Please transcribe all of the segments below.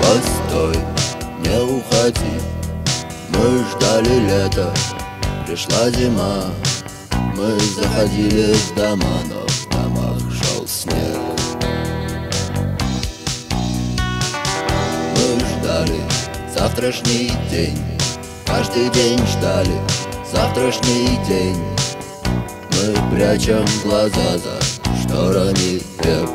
Постой, не уходи. Мы ждали лета, пришла зима. Мы заходили в дома, но в домах шел снег. Мы ждали завтрашний день, каждый день ждали завтрашний день. Мы прячем глаза за шторами век.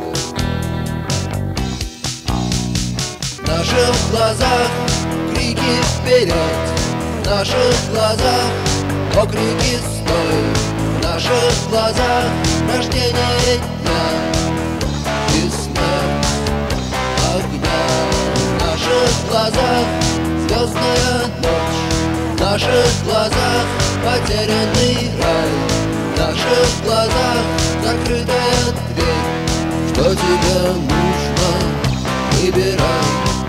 В наших глазах крики вперед, в наших глазах окрики стой, в наших глазах рождение дня и смерть огня. В наших глазах звездная ночь, в наших глазах потерянный рай, в наших глазах закрытая дверь. Что тебе нужно, выбирай.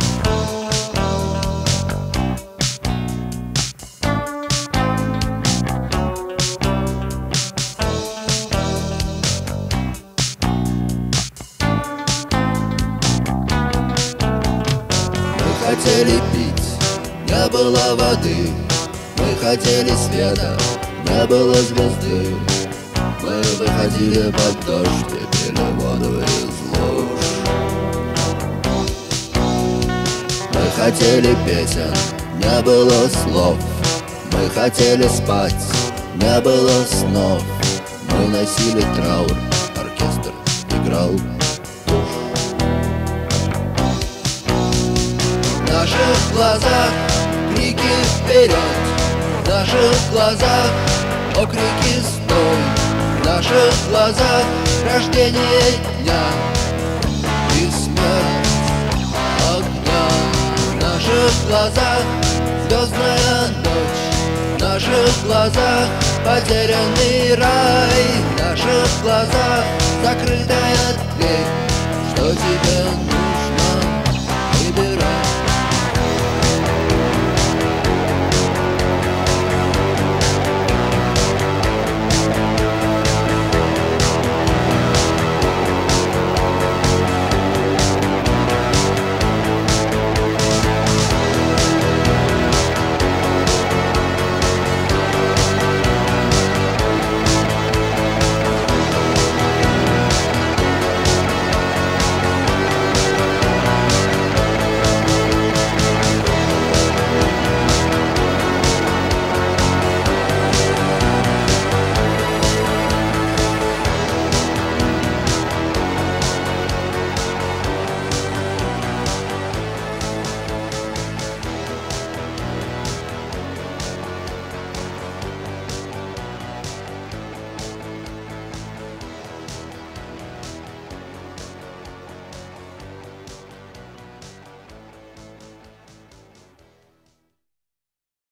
Мы хотели пить, не было воды. Мы хотели света, не было звезды. Мы выходили под дождь и пили воду из луж. Мы хотели песен, не было слов. Мы хотели спать, не было снов. Мы носили траур, оркестр играл. В наших глазах крики вперед, в наших глазах окрики стой, в наших глазах рождение дня и смерть огня. В наших глазах звездная ночь, в наших глазах потерянный рай, в наших глазах закрытая дверь. Что тебе нужно?